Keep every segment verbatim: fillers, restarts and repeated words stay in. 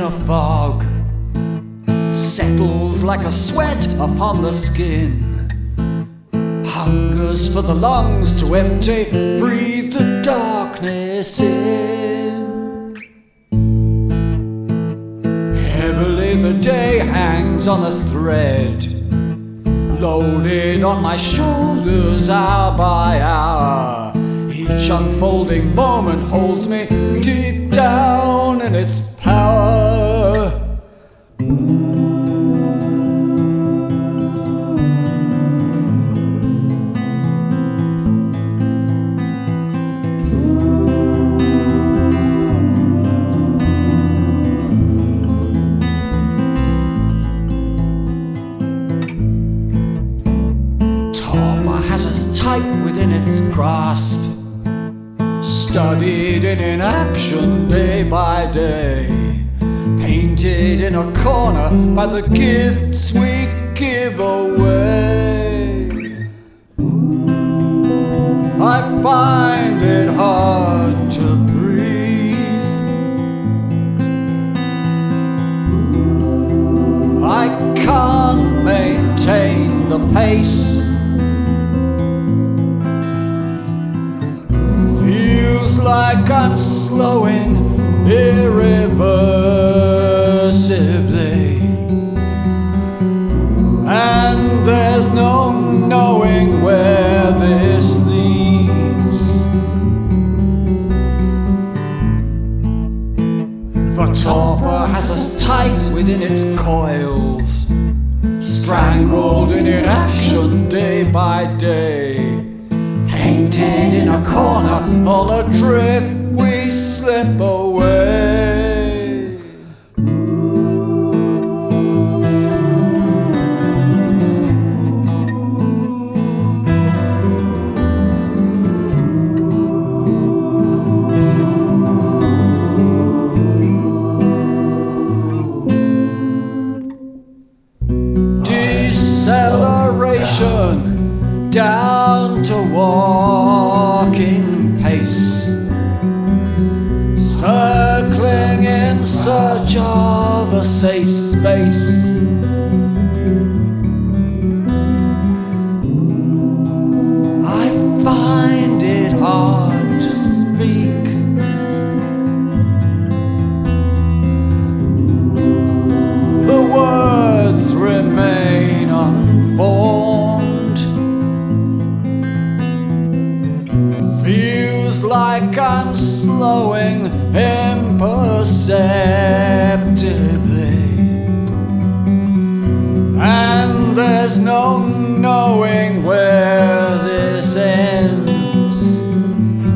a fog, settles like a sweat upon the skin, hungers for the lungs to empty, breathe the darkness in. Heavily the day hangs on a thread, loaded on my shoulders hour by hour. Each unfolding moment holds me deep down in its power. Torpor has us tight within its grasp, studied in inaction day by day, painted in a corner by the gifts we give away. I find it hard to breathe, I can't maintain the pace. Like I'm slowing irreversibly, and there's no knowing where this leads. For torpor has us tight within its coils, strangled in inaction day by day, painted in a corner, all adrift we slip away. Deceleration down to walking pace, circling in search of a safe space. I find it hard to speak, the words remain unformed. Feels like I'm slowing imperceptibly, and there's no knowing where this ends.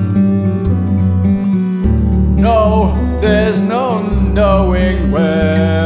No, there's no knowing where